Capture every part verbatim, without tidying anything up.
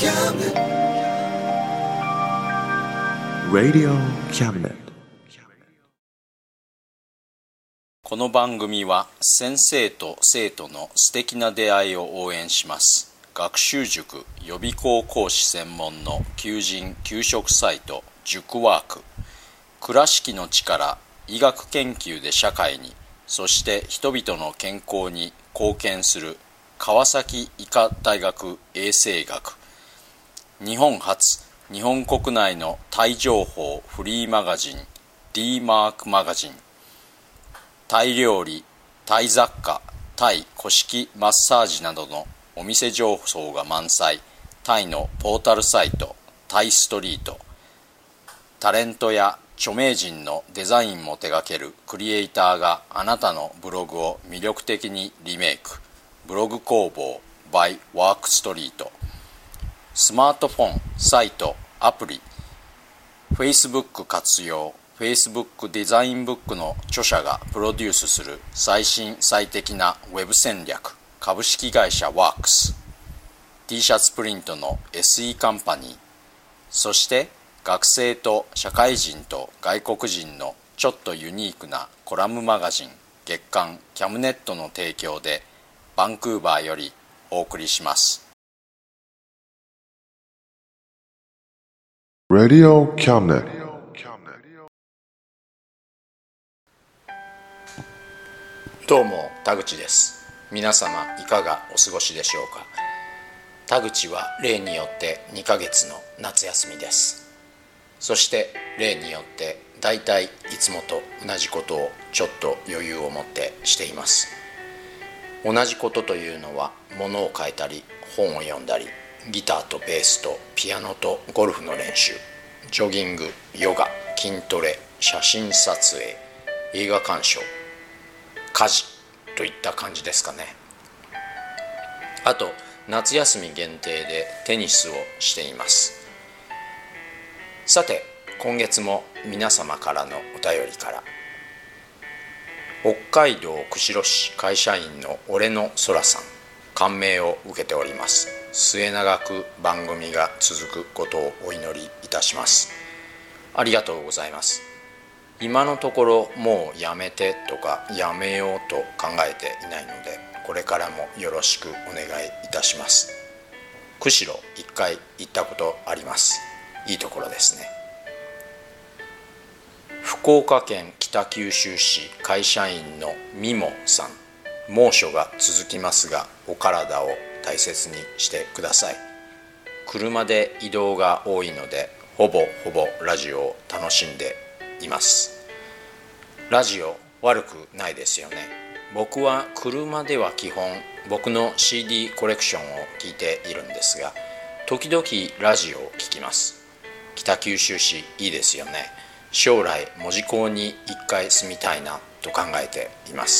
Radio Cabinet。 この番組は先生と生徒の素敵な出会いを応援します学習塾予備校講師専門の求人・求職サイト塾ワーク。倉敷の力、医学研究で社会に、そして人々の健康に貢献する川崎医科大学衛生学。日本初、日本国内のタイ情報フリーマガジン D マークマガジン。タイ料理、タイ雑貨、タイ古式マッサージなどのお店情報が満載。タイのポータルサイトタイストリート。タレントや著名人のデザインも手掛けるクリエイターがあなたのブログを魅力的にリメイク。ブログ工房 by ワークストリート。スマートフォン、サイト、アプリ、Facebook 活用。Facebook デザインブックの著者がプロデュースする最新最適なウェブ戦略。株式会社ワークス。T シャツプリントの エスイー カンパニー。そして学生と社会人と外国人のちょっとユニークなコラムマガジン月刊キャムネットの提供でバンクーバーよりお送りします。 Radio Cabinet。 どうも田口です。皆様いかがお過ごしでしょうか。田口は例によってにかげつの夏休みです。そして例によってだいたいいつもと同じことをちょっと余裕を持ってしています。同じことというのは物を書いたり本を読んだりギターとベースとピアノとゴルフの練習、ジョギング、ヨガ、筋トレ、写真撮影、映画鑑賞、家事といった感じですかね。あと夏休み限定でテニスをしています。さて今月も皆様からのお便りから。北海道釧路市会社員の俺の空さん、感銘を受けております。末永く番組が続くことをお祈りいたします。ありがとうございます。今のところもうやめてとかやめようと考えていないので、これからもよろしくお願いいたします。釧路一回行ったことあります。いいところですね。福岡県北九州市会社員のみもさん、猛暑が続きますがお体を大切にしてください。車で移動が多いのでほぼほぼラジオを楽しんでいます。ラジオ悪くないですよね。僕は車では基本僕の シーディー コレクションを聞いているんですが、時々ラジオを聞きます。北九州市いいですよね。将来門司港に一回住みたいなと考えています。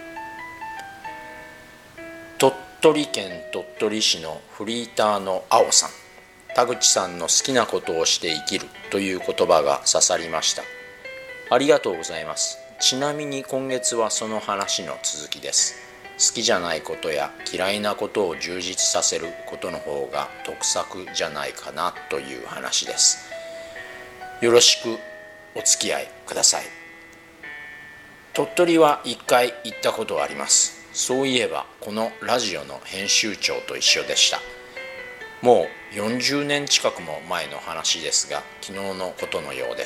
鳥取県鳥取市のフリーターの青さん、田口さんの好きなことをして生きるという言葉が刺さりました。ありがとうございます。ちなみに今月はその話の続きです。好きじゃないことや嫌いなことを充実させることの方が得策じゃないかなという話です。よろしくお付き合いください。鳥取は一回行ったことがあります。そういえばこのラジオの編集長と一緒でした。もうよんじゅうねん近くも前の話ですが、昨日のことのようです。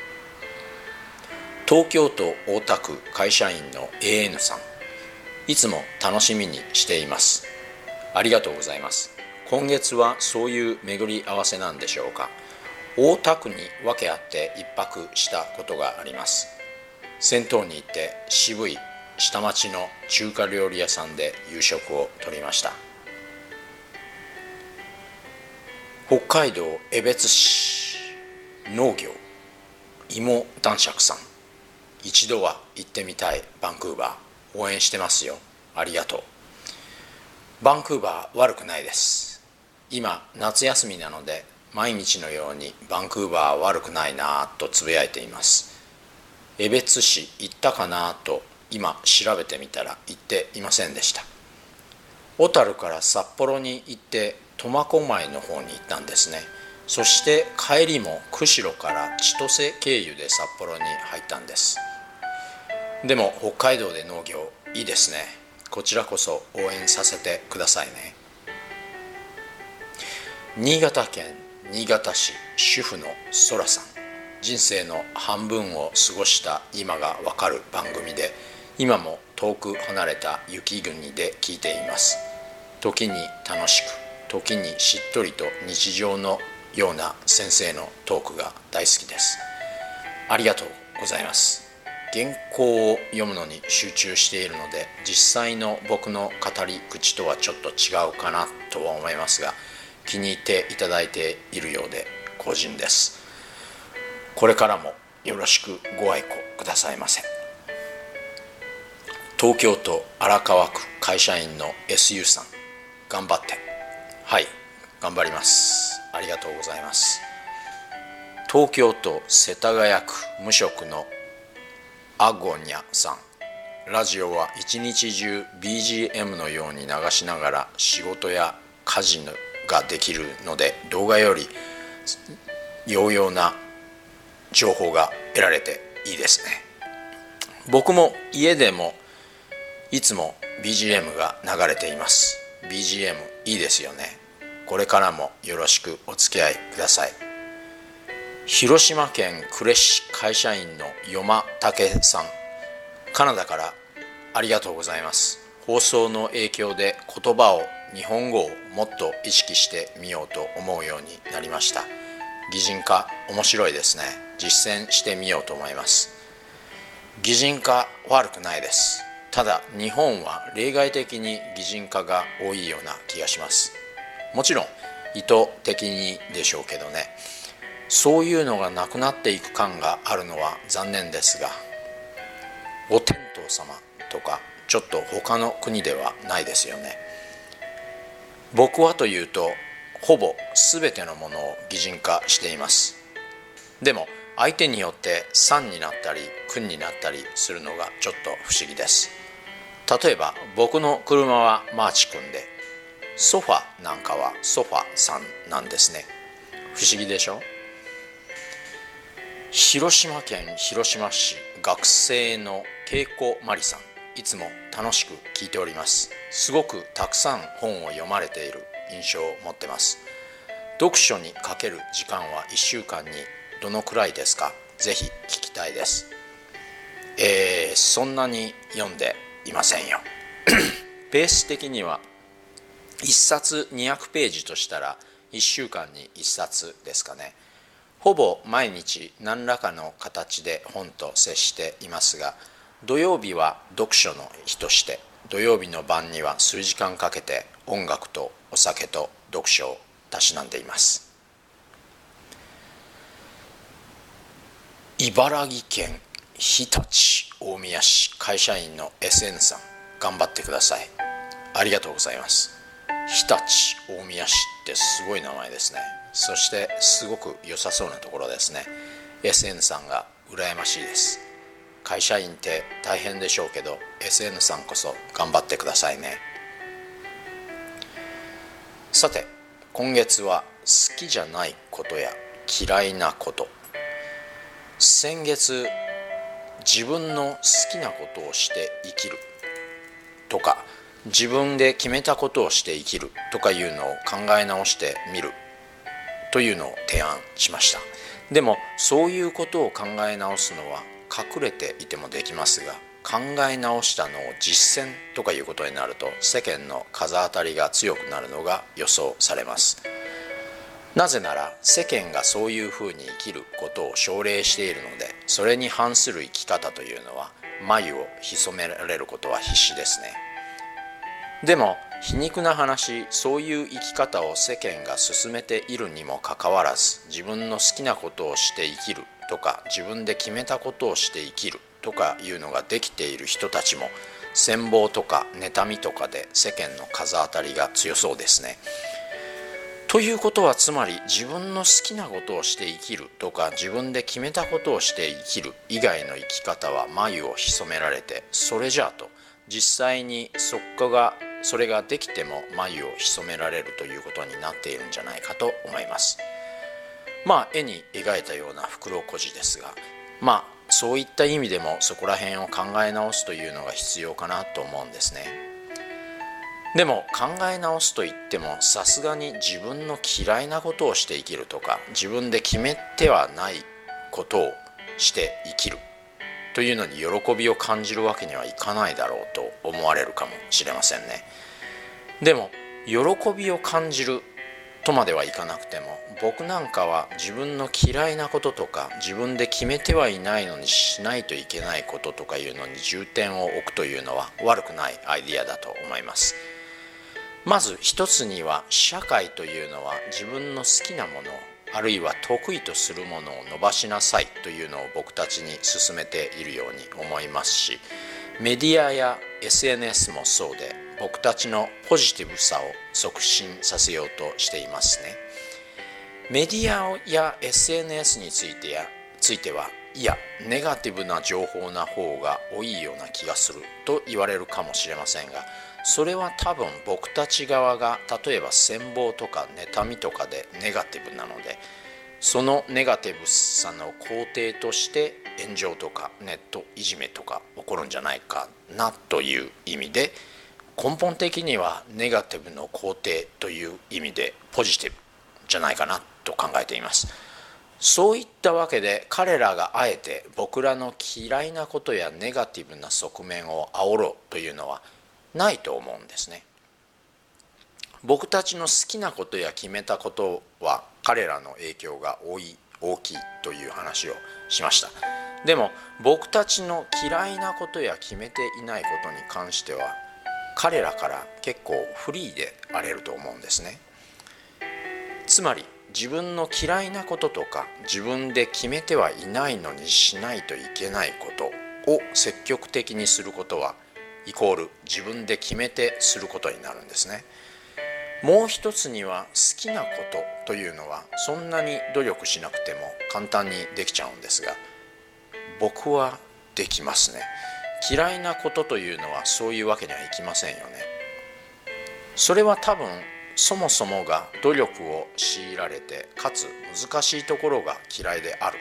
東京都大田区会社員の エーエヌ さん、いつも楽しみにしています。ありがとうございます。今月はそういう巡り合わせなんでしょうか。大田区に訳あって一泊したことがあります。銭湯に行って渋い下町の中華料理屋さんで夕食をとりました。北海道江別市農業芋男爵さん、一度は行ってみたいバンクーバー、応援してますよ。ありがとう。バンクーバー悪くないです。今夏休みなので毎日のようにバンクーバー悪くないなとつぶやいています。江別市行ったかなと今調べてみたら行っていませんでした。 小樽から札幌に行って苫小牧の方に行ったんですね。そして帰りも釧路から千歳経由で札幌に入ったんです。でも北海道で農業いいですね。こちらこそ応援させてくださいね。新潟県新潟市主婦のそらさん、人生の半分を過ごした今がわかる番組で、今も遠く離れた雪国で聞いています。時に楽しく、時にしっとりと日常のような先生のトークが大好きです。ありがとうございます。原稿を読むのに集中しているので、実際の僕の語り口とはちょっと違うかなとは思いますが、気に入っていただいているようで光栄です。これからもよろしくご愛顧くださいませ。東京都荒川区会社員の エスユー さん、頑張って。はい、頑張ります。ありがとうございます。東京都世田谷区無職のアゴニャさん、ラジオは一日中 ビージーエム のように流しながら仕事や家事ができるので、動画より有用な情報が得られていいですね。僕も家でもいつも ビージーエム が流れています。 ビージーエム いいですよね。これからもよろしくお付き合いください。広島県呉市会社員のよまたけさん、カナダからありがとうございます。放送の影響で言葉を、日本語をもっと意識してみようと思うようになりました。擬人化面白いですね。実践してみようと思います。擬人化悪くないです。ただ日本は例外的に擬人化が多いような気がします。もちろん意図的にでしょうけどね。そういうのがなくなっていく感があるのは残念ですが、お天道様とかちょっと他の国ではないですよね。僕はというと、ほぼ全てのものを擬人化しています。でも相手によってさんになったりくんになったりするのがちょっと不思議です。例えば僕の車はマーチくんで、ソファなんかはソファさんなんですね。不思議でしょ。広島県広島市学生の恵子まりさん、いつも楽しく聞いております。すごくたくさん本を読まれている印象を持ってます。読書にかける時間はいっしゅうかんにどのくらいですか？ぜひ聞きたいです。えー、そんなに読んでいませんよ。ペース的にはいっさつにひゃくページとしたらいっしゅうかんにいっさつですかね。ほぼ毎日何らかの形で本と接していますが、土曜日は読書の日として、土曜日の晩には数時間かけて音楽とお酒と読書をたしなんでいます。茨城県日立大宮市会社員の エスエヌ さん、頑張ってください。ありがとうございます。日立大宮市ってすごい名前ですね。そしてすごく良さそうなところですね。 エスエヌ さんが羨ましいです。会社員って大変でしょうけど、 エスエヌ さんこそ頑張ってくださいね。さて、今月は好きじゃないことや嫌いなこと。先月、自分の好きなことをして生きるとか、自分で決めたことをして生きるとかいうのを考え直してみるというのを提案しました。でもそういうことを考え直すのは隠れていてもできますが、考え直したのを実践とかいうことになると、世間の風当たりが強くなるのが予想されます。なぜなら世間がそういうふうに生きることを奨励しているので、それに反する生き方というのは眉を潜められることは必至ですね。でも皮肉な話、そういう生き方を世間が進めているにもかかわらず、自分の好きなことをして生きるとか、自分で決めたことをして生きるとかいうのができている人たちも、羨望とか妬みとかで世間の風当たりが強そうですね。ということは、つまり自分の好きなことをして生きるとか、自分で決めたことをして生きる以外の生き方は眉を潜められて、それじゃあと実際にそこがそれができても眉を潜められるということになっているんじゃないかと思います。まあ絵に描いたような袋小路ですが、まあそういった意味でもそこら辺を考え直すというのが必要かなと思うんですね。でも考え直すといっても、さすがに自分の嫌いなことをして生きるとか、自分で決めてはないことをして生きるというのに喜びを感じるわけにはいかないだろうと思われるかもしれませんね。でも喜びを感じるとまではいかなくても、僕なんかは自分の嫌いなこととか、自分で決めてはいないのにしないといけないこととかいうのに重点を置くというのは悪くないアイディアだと思います。まず一つには、社会というのは自分の好きなもの、あるいは得意とするものを伸ばしなさいというのを僕たちに勧めているように思いますし、メディアや エスエヌエス もそうで、僕たちのポジティブさを促進させようとしていますね。メディアや エスエヌエス についてやついては、いやネガティブな情報な方が多いような気がすると言われるかもしれませんが、それは多分僕たち側が例えば羨望とか妬みとかでネガティブなので、そのネガティブさの肯定として炎上とかネットいじめとか起こるんじゃないかなという意味で、根本的にはネガティブの肯定という意味でポジティブじゃないかなと考えています。そういったわけで、彼らがあえて僕らの嫌いなことやネガティブな側面を煽ろうというのはないと思うんですね。僕たちの好きなことや決めたことは彼らの影響が多い大きいという話をしました。でも僕たちの嫌いなことや決めていないことに関しては、彼らから結構フリーであれると思うんですね。つまり自分の嫌いなこととか、自分で決めてはいないのにしないといけないことを積極的にすることはイコール自分で決めてすることになるんですね。もう一つには、好きなことというのはそんなに努力しなくても簡単にできちゃうんですが、僕はできますね。嫌いなことというのはそういうわけにはいきませんよね。それは多分そもそもが努力を強いられて、かつ難しいところが嫌いである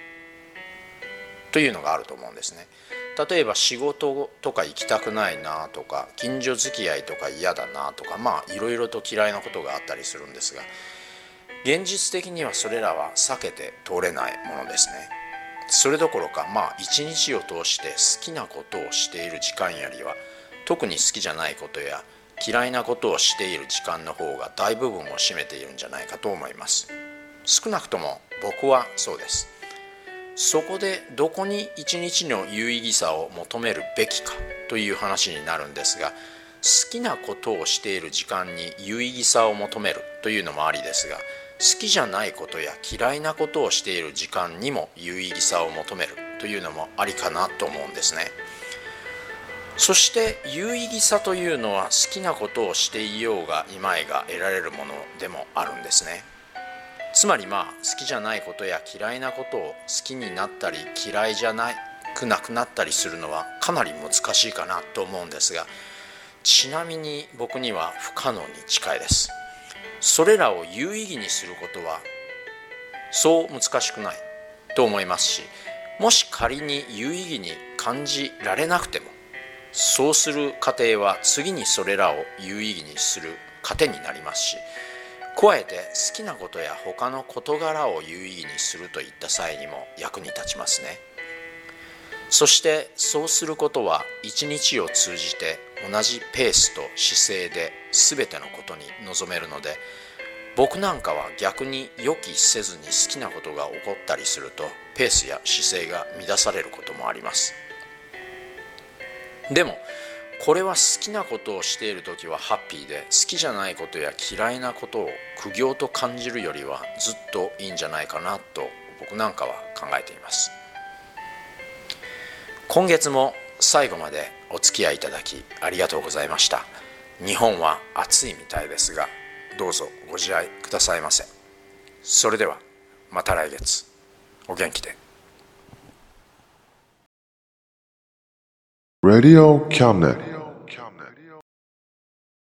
というのがあると思うんですね。例えば仕事とか行きたくないなとか、近所付き合いとか嫌だなとか、まあいろいろと嫌いなことがあったりするんですが、現実的にはそれらは避けて通れないものですね。それどころか、まあ一日を通して好きなことをしている時間よりは、特に好きじゃないことや嫌いなことをしている時間の方が大部分を占めているんじゃないかと思います。少なくとも僕はそうです。そこでどこに一日の有意義さを求めるべきかという話になるんですが、好きなことをしている時間に有意義さを求めるというのもありですが、好きじゃないことや嫌いなことをしている時間にも有意義さを求めるというのもありかなと思うんですね。そして有意義さというのは、好きなことをしていようがいまいが得られるものでもあるんですね。つまりまあ好きじゃないことや嫌いなことを好きになったり、嫌いじゃなくなくなったりするのはかなり難しいかなと思うんですが、ちなみに僕には不可能に近いです。それらを有意義にすることはそう難しくないと思いますし、もし仮に有意義に感じられなくても、そうする過程は次にそれらを有意義にする糧になりますし、加えて好きなことや他の事柄を有意義にするといった際にも役に立ちますね。そしてそうすることは一日を通じて同じペースと姿勢で全てのことに臨めるので、僕なんかは逆に予期せずに好きなことが起こったりすると、ペースや姿勢が乱されることもあります。でもこれは好きなことをしているときはハッピーで、好きじゃないことや嫌いなことを苦行と感じるよりはずっといいんじゃないかなと僕なんかは考えています。今月も最後までお付き合いいただきありがとうございました。日本は暑いみたいですが、どうぞご自愛くださいませ。それではまた来月お元気で。 Radio Cabinet.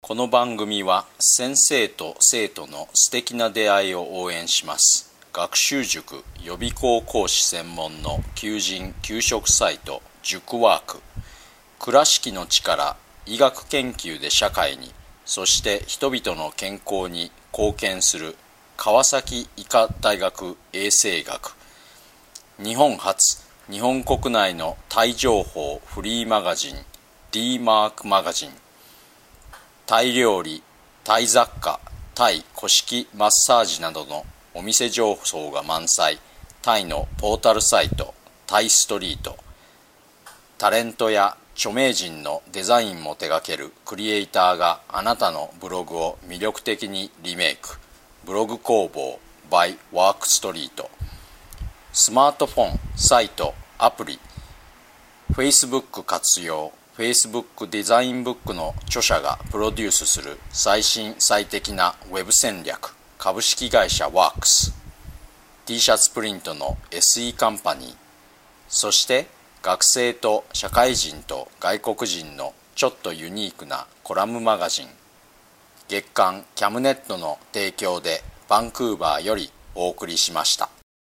この番組は先生と生徒の素敵な出会いを応援します。学習塾予備校講師専門の求人・求職サイト塾ワーク。倉敷の力、医学研究で社会に、そして人々の健康に貢献する川崎医科大学衛生学。日本初、日本国内のタイ情報フリーマガジン D マークマガジン。タイ料理、タイ雑貨、タイ古式マッサージなどのお店情報が満載、タイのポータルサイトタイストリート。タレントや著名人のデザインも手掛けるクリエイターがあなたのブログを魅力的にリメイク。ブログ工房 by ワークストリート。スマートフォン、サイト、アプリ、Facebook 活用。Facebook デザインブックの著者がプロデュースする最新最適なウェブ戦略。株式会社ワークス。 T シャツプリントの エスイー カンパニー。そして学生と社会人と外国人のちょっとユニークなコラムマガジン。月刊キャムネットの提供でバンクーバーよりお送りしました。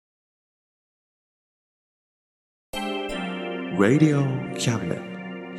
Radio Cabinet.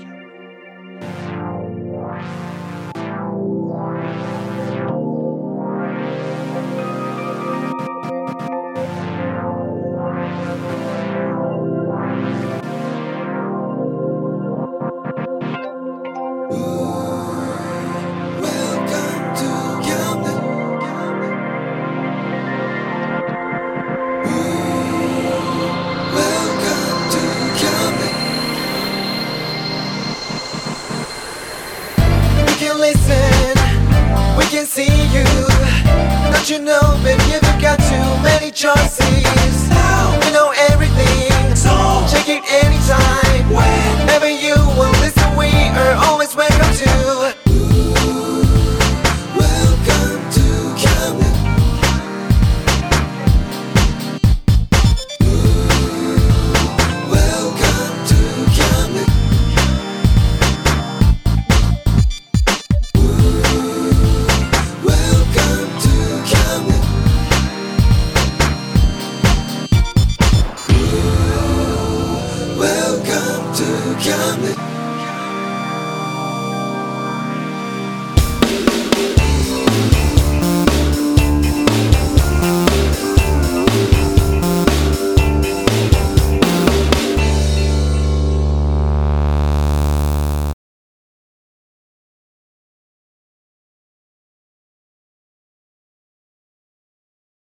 You know, baby, you've got too many choices. You know everything, so check it anytime. Whenever you will listen, we are always welcome to. Welcome to Camden. Welcome to Camden. Welcome to Camden.